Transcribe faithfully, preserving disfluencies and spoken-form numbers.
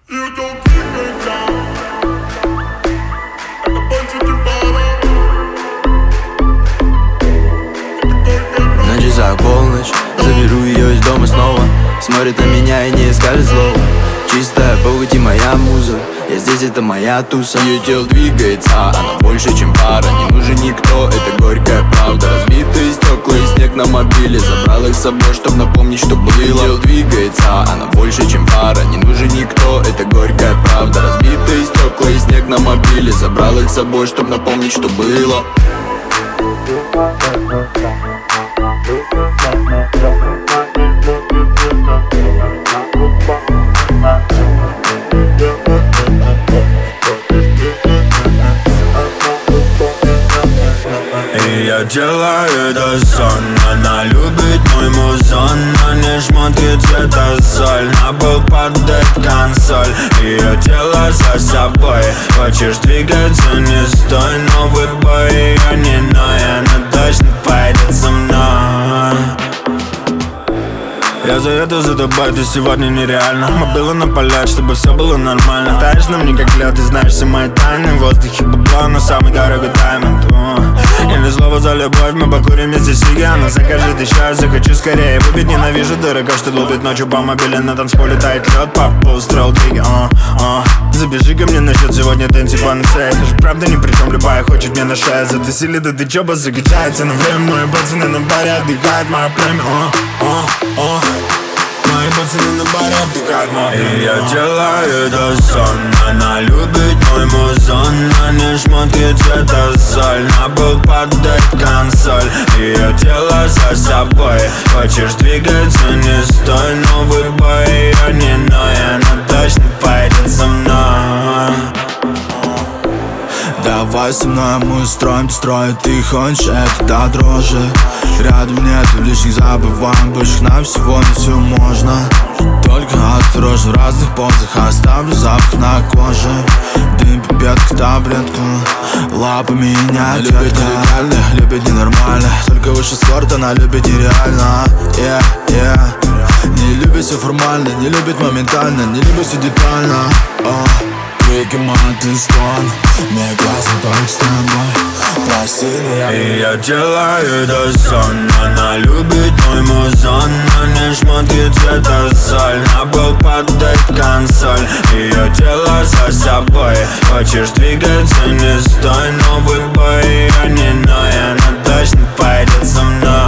На часах полночь, заберу ее из дома снова. Смотрит на меня и не скажет слова. Чистая похоть и моя муза, я здесь, это моя туса. Ее тело двигается, она больше, чем пара. Не нужен никто, это горькая правда. Разбитые стекла и снег на мобиле, забрал их с собой, чтоб напомнить, что было. Ее тело двигается, она больше, чем пара. Не нужен никто, это горькая правда. Разбитые стекла и снег на мобиле, забрал их с собой, чтоб напомнить, что было. И я делаю это сон. Она любит мой музон, но не шмотки цвета соль. На пол падает консоль, ее тело за собой. Хочешь двигаться, не стой. Новый бой, ее не ной. Она точно пойдет за мной. Я заеду за тобой, ты сегодня нереально. Мы было напалять, чтобы все было нормально. Таешь на мне как лед, ты знаешь все мои тайны. В воздухе бабла, но самый дорогой даймонд. Или слово за любовь, мы покурим вместе сиги. Она закажет еще, я захочу скорее выпить. Ненавижу дурака, что долбит ночью по мобиле. На танцполе тает лед, папа устроил двиги. uh, uh. Забежи ко мне насчет сегодня дэнси панцея. Ты же правда ни при чем, любая хочет мне на шею. Затусили, да ты чё, закачается на время. Мои пацаны на баре отдыхают, моя премия. uh, uh, uh. Мои пацаны на баре отдыхают, моя премия. И я делаю это сон. Она любит мой музон, но не шмотки цвета соль. На пол падает консоль, ее тело за собой. Хочешь двигаться, не стой. Новый бой, ее не ной. Она точно пойдет за мной. Давай со мной мы устроим строй. Ты хочешь это до дрожи. Рядом нету лишних забываем. Точек на всего не все можно. Только осторожно в разных позах. Оставлю запах на коже. Дым, пипетка, таблетку. Лапами не Она любит нелегально, любит ненормально. Только выше спорт, она любит нереально. yeah, yeah. Не любит все формально, не любит моментально, не любит все детально. oh. Крики, маты, стон. Мне классно только с тобой. Прости меня. И я делаю это сон. Она любит мой музон, но не шмотки цвета соль. На пол падает консоль, ее тело за собой. Хочешь двигаться, не стой. Новый бой, ее не ной. Она точно пойдет за мной.